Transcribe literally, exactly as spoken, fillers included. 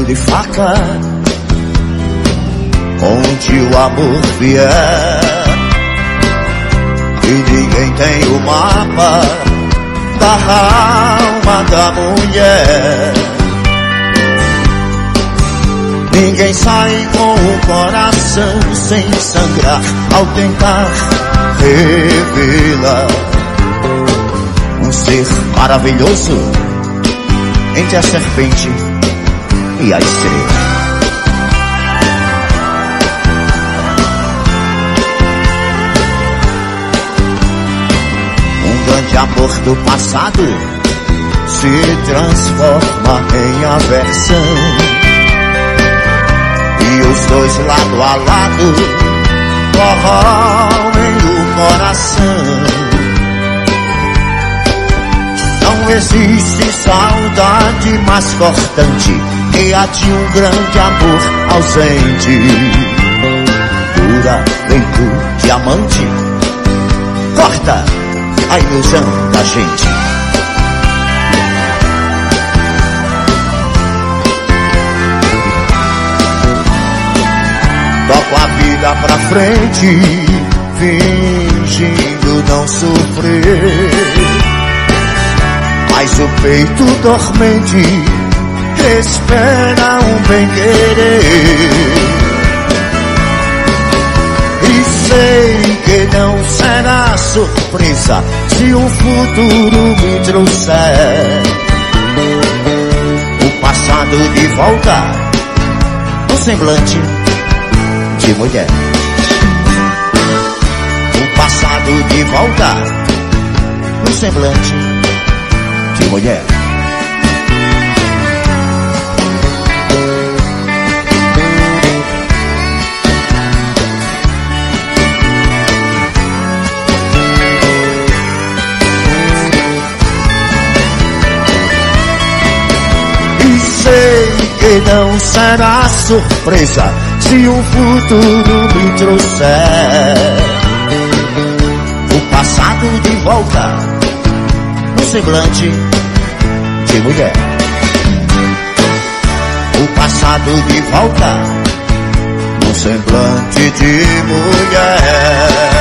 de faca, onde o amor vier. E ninguém tem o mapa da alma da mulher. Ninguém sai com o coração sem sangrar ao tentar revelar um ser maravilhoso entre a serpente e a estrela. Um grande amor do passado se transforma em aversão, e os dois lado a lado corroem o coração. Não existe saudade mais cortante que a de um grande amor ausente. Dura feito diamante, corta a ilusão da gente. Toco a vida pra frente, fingindo não sofrer, mas o peito dormente espera um bem-querer. E sei que não será surpresa se o futuro me trouxer o passado de volta no semblante de mulher. O passado de volta no semblante de mulher. E sei que não será surpresa se o futuro me trouxer o passado de volta no semblante de mulher. O passado de volta no semblante de mulher.